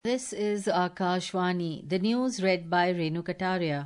This is Akashvani, the news read by Renu Kataria.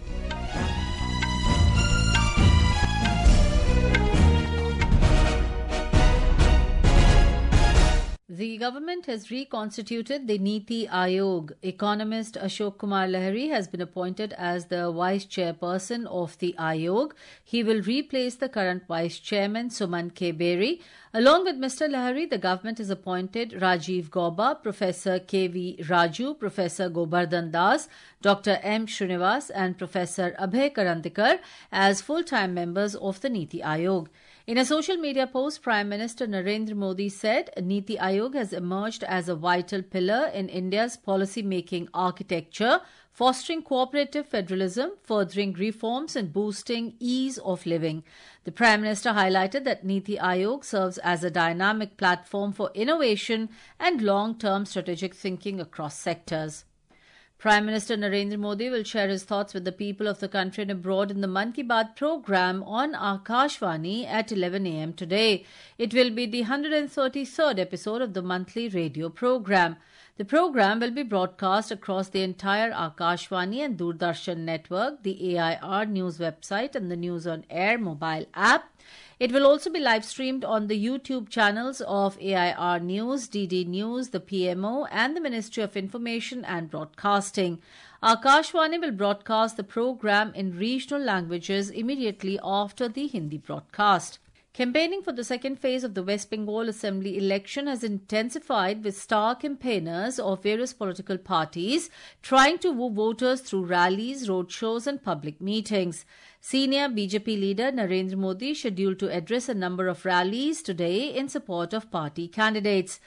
The government has reconstituted the Niti Aayog. Economist Ashok Kumar Lahiri has been appointed as the vice chairperson of the Aayog. He will replace the current vice chairman Suman K. Beri. Along with Mr. Lahiri, the government has appointed Rajiv Gauba, Professor K.V. Raju, Professor Gobardhan Das, Dr. M. Srinivas and Professor Abhay Karantikar as full-time members of the Niti Aayog. In a social media post, Prime Minister Narendra Modi said Niti Aayog has emerged as a vital pillar in India's policy-making architecture, fostering cooperative federalism, furthering reforms and boosting ease of living. The Prime Minister highlighted that Niti Aayog serves as a dynamic platform for innovation and long-term strategic thinking across sectors. Prime Minister Narendra Modi will share his thoughts with the people of the country and abroad in the Mann Ki Baat program on Akashvani at 11 a.m. today. It will be the 133rd episode of the monthly radio program. The program will be broadcast across the entire Akashvani and Doordarshan network, the AIR News website and the News on Air mobile app. It will also be live streamed on the YouTube channels of AIR News, DD News, the PMO and the Ministry of Information and Broadcasting. Akashvani will broadcast the program in regional languages immediately after the Hindi broadcast. Campaigning for the second phase of the West Bengal Assembly election has intensified, with star campaigners of various political parties trying to woo voters through rallies, roadshows and public meetings. Senior BJP leader Narendra Modi is scheduled to address a number of rallies today in support of party candidates.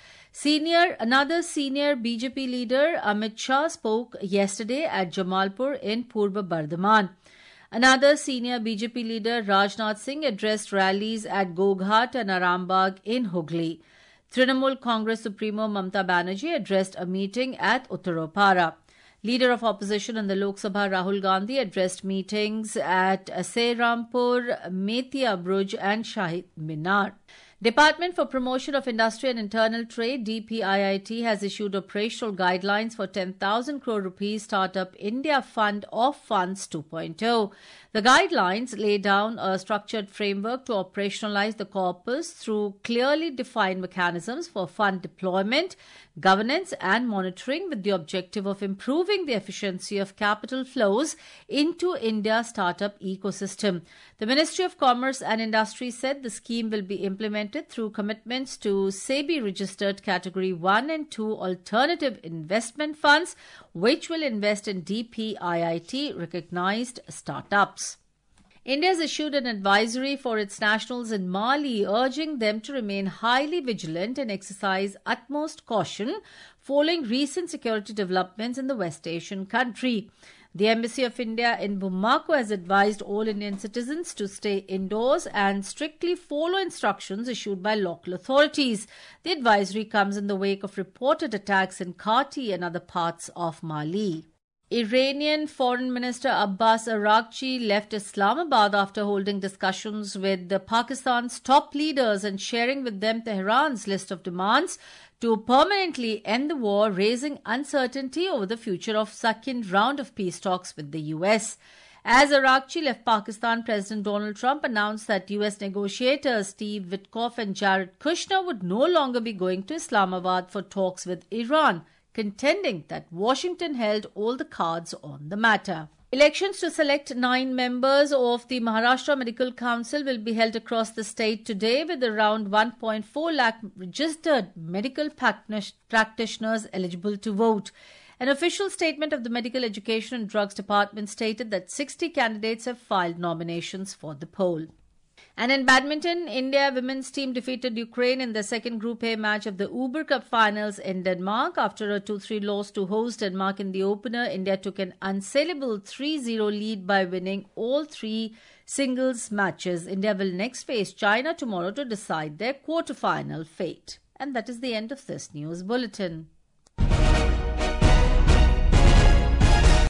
Another senior BJP leader Amit Shah spoke yesterday at Jamalpur in Purba Bardhaman. Another senior BJP leader, Rajnath Singh, addressed rallies at Goghat and Arambagh in Hooghly. Trinamool Congress Supremo Mamata Banerjee addressed a meeting at Uttaropara. Leader of opposition in the Lok Sabha Rahul Gandhi addressed meetings at Sehrampur, Metia Bruj and Shahid Minar. Department for Promotion of Industry and Internal Trade DPIIT has issued operational guidelines for 10,000 crore rupees Startup India Fund of Funds 2.0. The guidelines lay down a structured framework to operationalize the corpus through clearly defined mechanisms for fund deployment, governance and monitoring, with the objective of improving the efficiency of capital flows into India's startup ecosystem. The Ministry of Commerce and Industry said the scheme will be implemented through commitments to SEBI-registered Category 1 and 2 alternative investment funds, which will invest in DPIIT-recognized startups. India has issued an advisory for its nationals in Mali, urging them to remain highly vigilant and exercise utmost caution following recent security developments in the West Asian country. The Embassy of India in Bamako has advised all Indian citizens to stay indoors and strictly follow instructions issued by local authorities. The advisory comes in the wake of reported attacks in Kati and other parts of Mali. Iranian Foreign Minister Abbas Araghchi left Islamabad after holding discussions with Pakistan's top leaders and sharing with them Tehran's list of demands to permanently end the war, raising uncertainty over the future of second round of peace talks with the US. As Araghchi left Pakistan, President Donald Trump announced that US negotiators Steve Witkoff and Jared Kushner would no longer be going to Islamabad for talks with Iran, contending that Washington held all the cards on the matter. Elections to select 9 members of the Maharashtra Medical Council will be held across the state today, with around 1.4 lakh registered medical practitioners eligible to vote. An official statement of the Medical Education and Drugs Department stated that 60 candidates have filed nominations for the poll. And in badminton, India women's team defeated Ukraine in the second Group A match of the Uber Cup finals in Denmark. After a 2-3 loss to host Denmark in the opener, India took an unsayable 3-0 lead by winning all 3 singles matches. India will next face China tomorrow to decide their quarter-final fate. And that is the end of this news bulletin.